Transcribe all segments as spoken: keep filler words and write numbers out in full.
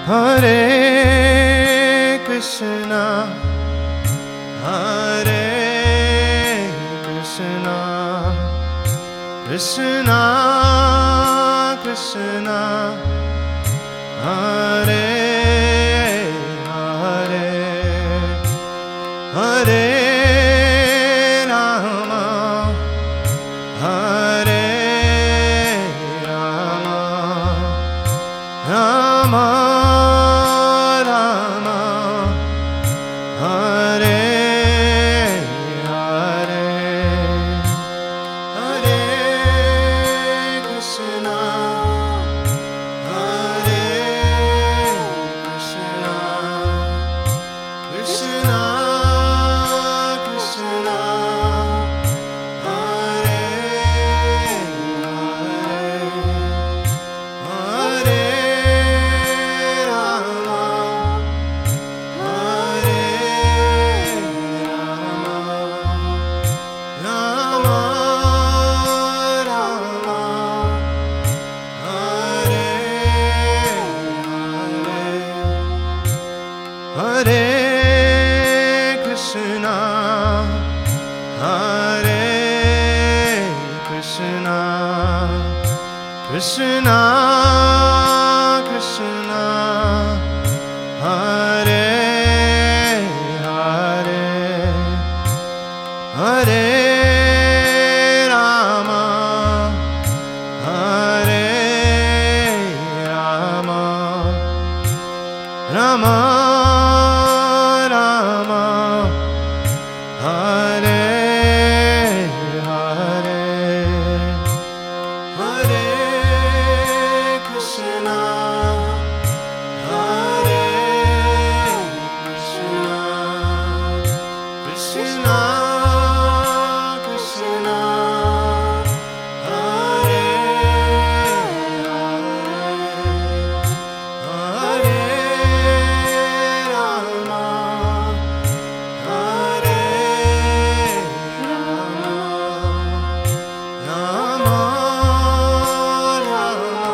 Hare Krishna, Hare Krishna, Krishna Krishna, Hare Hare, Hare Rama, Hare Rama, Rama Rama, Hare Hare, Hare Krishna, Hare Krishna, Krishna Krishna, Hare Hare, Hare Rama, Hare Rama, Rama Rama, Hare Hare, Hare Krishna, Hare Krishna, Krishna Krishna, Hare Hare, Hare Rama, Hare Rama, Rama Rama, Hare Hare, Hare Krishna, Hare Krishna, Krishna Krishna, Hare Hare, Hare Rama, Hare Rama, Rama Rama,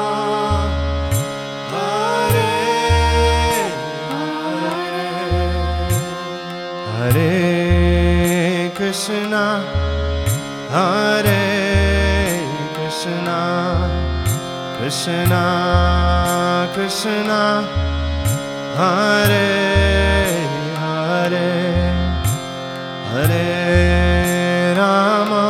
Hare Hare, Hare Krishna, Hare Krishna, Krishna Krishna, Hare Hare, Hare Rama,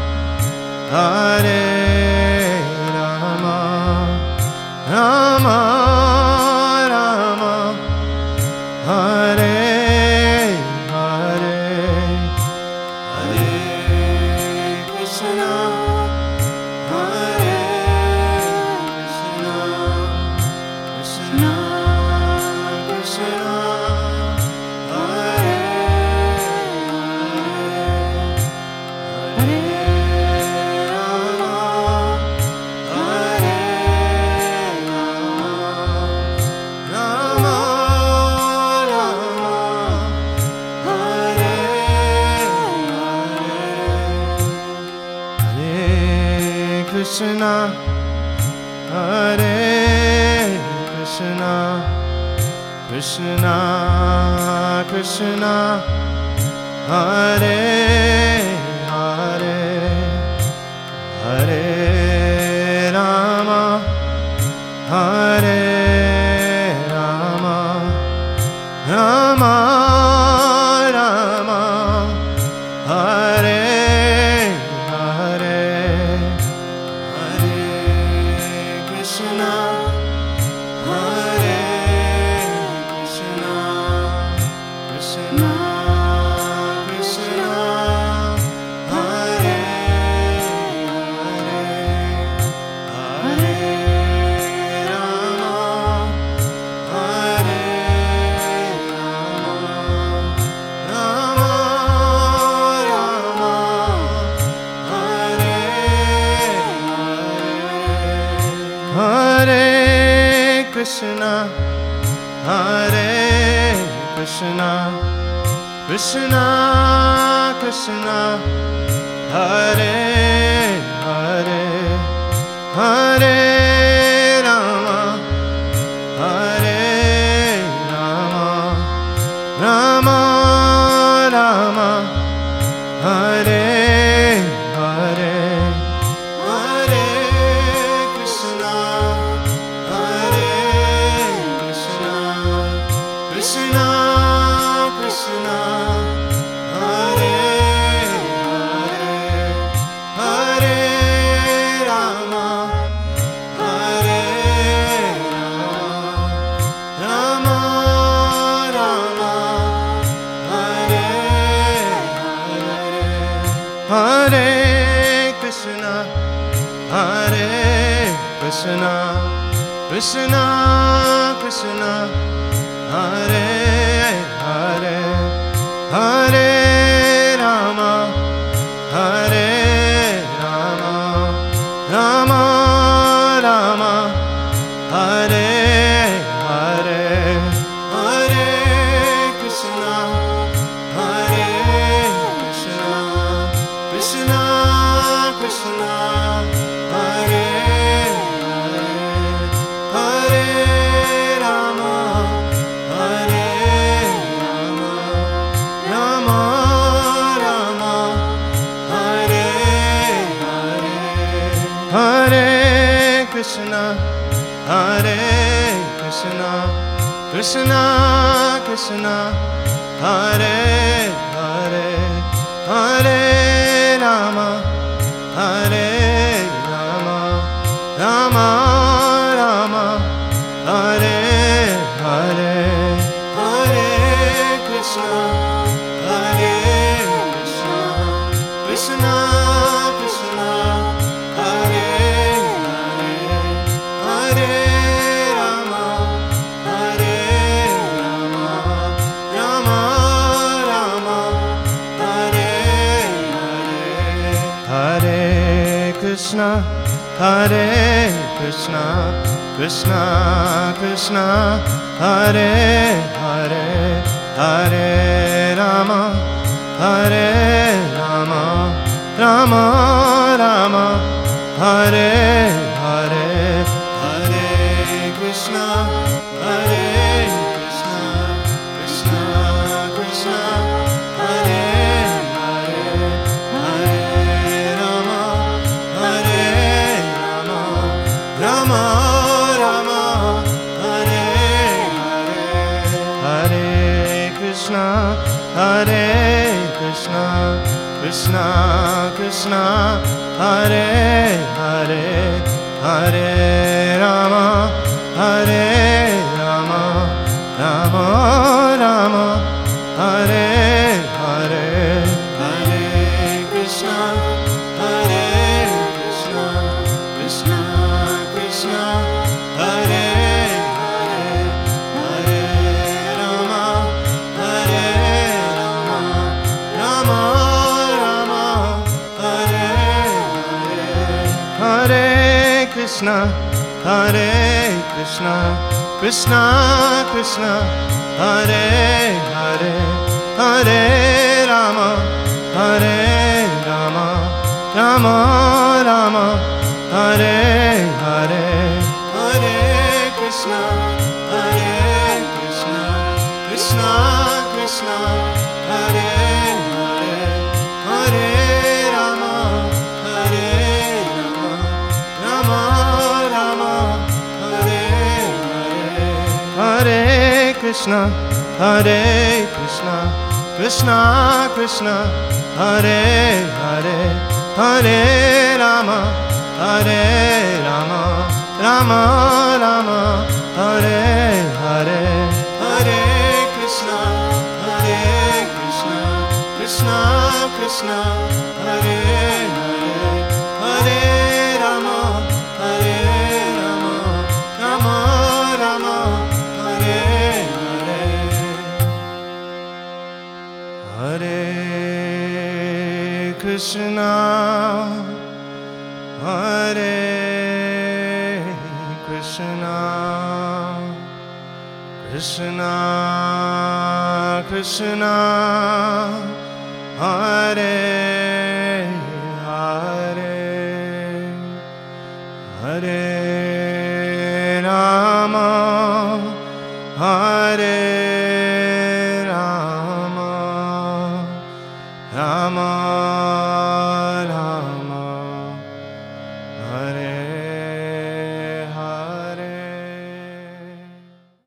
Hare Rama, Rama Rama, Hare Hare, Hare Krishna, Hare Krishna, Krishna Krishna, Hare Hare, Hare Rama, Hare Rama, Rama Rama, Hare Hare, Hare Krishna, Hare Krishna, Krishna Krishna, Hare Hare, Hare Rama, Hare Rama, Rama Rama, Hare Hare, Hare Krishna, Hare Krishna, Krishna Krishna, Hare Hare, Hare Rama, Hare Hare Krishna, Hare Krishna, Krishna Krishna, Hare Hare, Hare Rama, Hare Krishna Krishna Hare Hare Hare Rama Hare Rama Rama Rama Hare Hare Hare Krishna Hare Krishna Krishna Krishna Hare Hare Hare Rama Hare Rama Rama Rama Hare Hare Hare Krishna Hare Krishna Krishna Krishna Hare Hare Hare Rama Hare Rama Rama Rama Hare Hare Hare Krishna Hare Krishna Krishna Krishna Hare Hare Hare Rama Hare Rama Rama Rama Hare Hare Hare Krishna Hare Krishna Krishna Krishna Hare Hare Hare Rama Hare Rama Rama Rama Hare Hare Hare Krishna Hare Krishna Krishna Krishna Hare Hare Hare Rama Hare Rama Rama Rama Hare Hare Hare Krishna Hare Krishna Krishna Krishna Hare Hare Hare Rama Hare Rama Rama Rama Hare Hare Hare Krishna Hare Krishna Krishna Krishna Hare Hare Hare Rama Hare Rama Rama Rama Hare Hare Hare Krishna Hare Krishna Krishna Krishna Hare Hare Hare Rama Hare Rama Rama Rama Hare Hare Hare Krishna Hare Krishna Krishna Krishna Hare Hare Hare Rama Hare Rama Rama Rama Hare Hare Hare Krishna Hare Krishna Krishna Krishna Hare Hare Hare Rama Hare Rama Rama Rama Hare Hare Hare Krishna Hare Krishna Krishna Krishna Hare Hare Hare Rama Hare Rama Rama Rama Hare Hare Hare Krishna Hare Krishna Krishna Krishna Hare Hare Hare Rama Hare